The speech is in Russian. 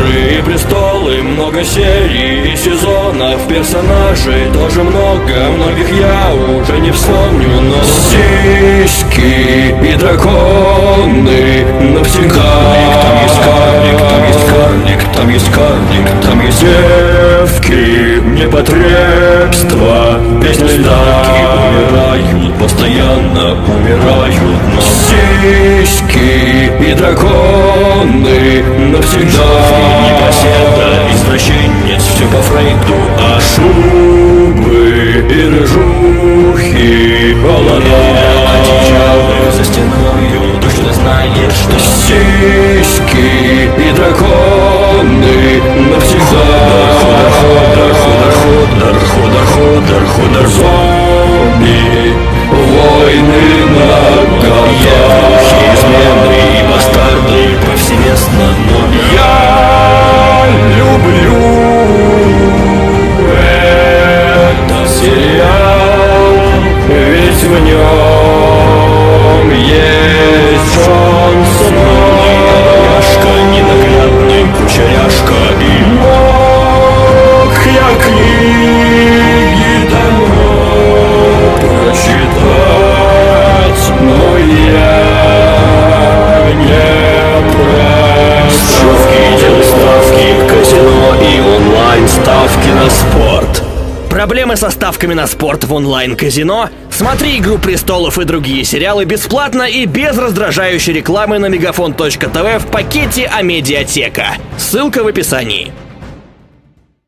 Игры и престолы, много серий и сезонов, персонажей тоже много, многих я уже не вспомню, но сиськи и драконы навсегда. Там есть карлик, там есть карлик, там есть карлик, там есть девки, непотребства, песни ставки умирают, постоянно умирают, но сиськи и драконы навсегда. Непоседа, извращенец, все по Фрейду, а шубы и рыжухи холода. Одичалы за стеною, точно знаешь, что сиськи и драконы навсегда. Худар, зомби, войны на годах, измены и бастарды повсеместно, но я люблю этот сериал, ведь в нем есть Джон Сноу, Яшка, ненаглядный кучеряшка, и мог я книги давно прочитать, но я не прочитал. Делай ставки в казино и онлайн ставки на спорт. Проблемы со ставками на спорт в онлайн-казино? Смотри «Игру престолов» и другие сериалы бесплатно и без раздражающей рекламы на Мегафон.тв в пакете Амедиатека. Ссылка в описании.